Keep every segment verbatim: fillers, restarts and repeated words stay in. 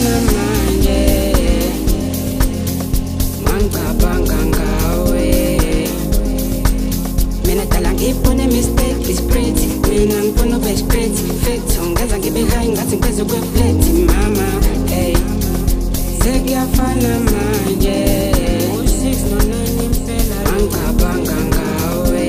ngiyafana manje ngangicabanga ngawe mina dala ngibone mistake is pretty mina ngifuna ube straight facts ungeza ngibe high ngathi ngiphezu kweflat mama hey sekuyafana manje u-six no-nine impela ngangicabanga ngawe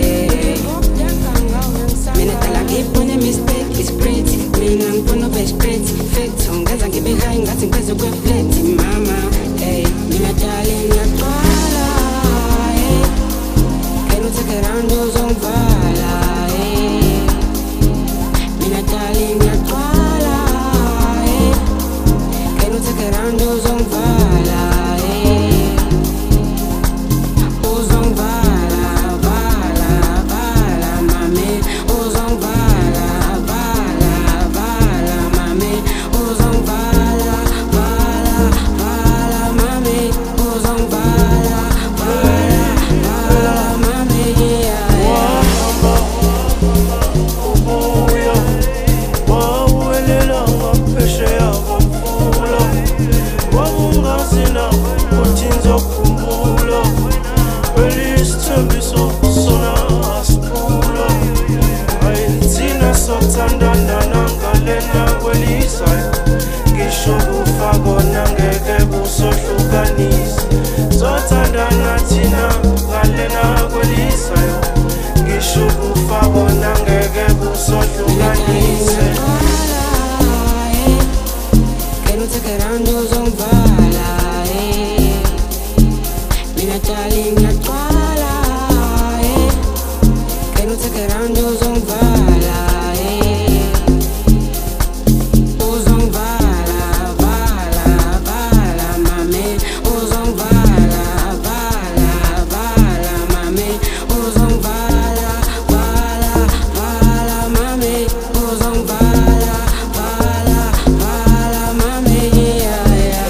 mina dala ngibone mistake is pretty mina ngifuna ube straight facts ungeza ngibe high ngathi ngiphezu kweflat mama hey mina darling ngiyaqala hey can you take it around uzongivala hey mina darling ngiyaqala hey can you take it around uzongivala hey uzongivala vala vala mami uzongivala vala vala mami uzongivala vala vala mami uzongivala vala vala mami yeah ubuya wawuwelela ngaphesheya komfula wawungazina uthi ngizokhumbula belisithembiso sona asiphula hayi thina sokuthandana nangalena kwelisayo ngisho kufa kona ngeke kusohlukanisa sothandana thina ngalena kwelisayo ngisho kufa kona ngeke kusohlukanise can you take it around uzongivala hey mina darling ngiyaqala hey can you take it around uzongivala hey uzongivala vala vala mami uzongivala vala vala mami uzongivala vala vala mami uzongivala vala vala mami yeah yeah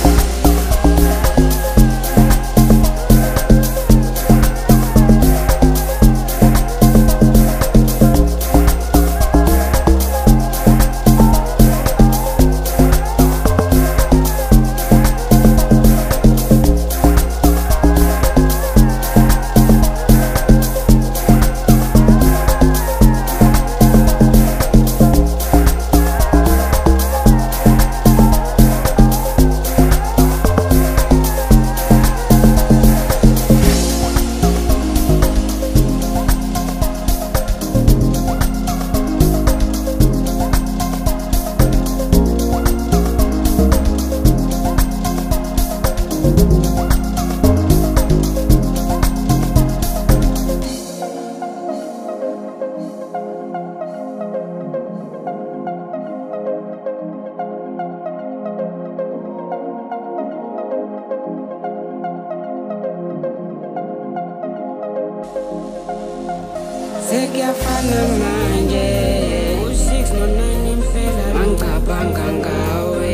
sekuyafana manje u-six no-nine impela ngangicabanga ngawe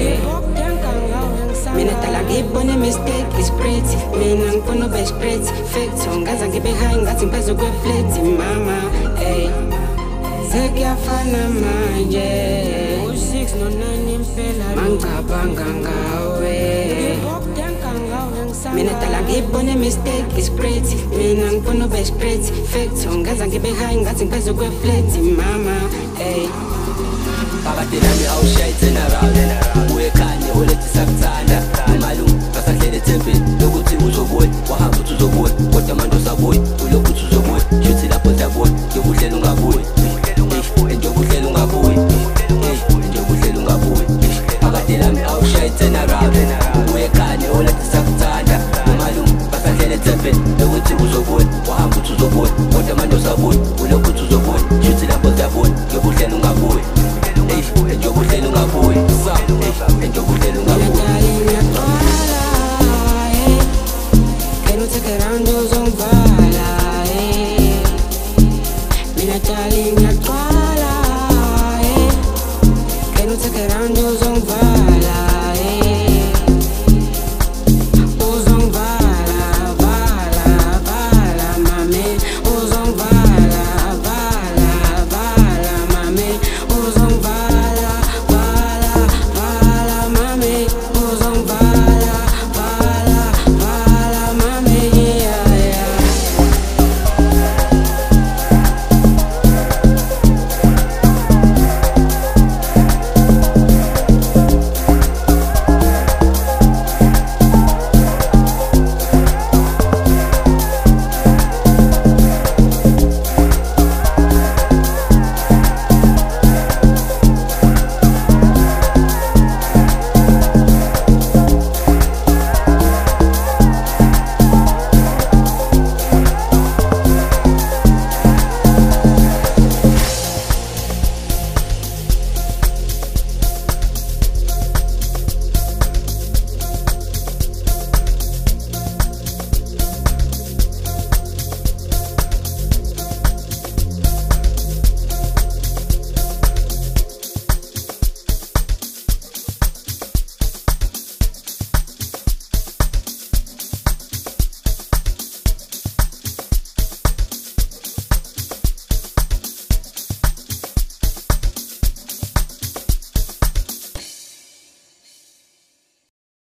mina dala ngibone mistake is pretty mina ngifuna ube straight facts ungeza ngibe high ngathi ngiphezu kweflat mama hey sekuyafana manje u-six no-nine impela ngangicabanga ngawe mina dala ngibone mistake is pretty mina ngifuna ube straight facts ungeza ngibe high ngathi ngiphezu kweflat mama hey phakathi nami awushayithena rawo uyekhanye ulethi sakuthanda umalungu basahlele ethembeni lokuthi uzobuya wahamba uthi uzobuya kodwa manje usabuya ulokhu uthi uzobuya shuthi lapho siyabuya njengokuhlela ungabuyi njengokuhlela ungabuyi njengokuhlela ungabuyi phakathi nami awushayithena rawo uyekhanye ulethi sakuthanda umalungu basahlele ethembeni lokuthi uzobuya wahamba uthi uzobuya kodwa manje usabuya ulokhu uthi uzobuya shuthi lapho siyabuya njengokuhlela ungabuyi njengokuhlela ungabuyi njengokuhlela ungabuyi can you take it around uzongivala hey mina darling ngiyaqala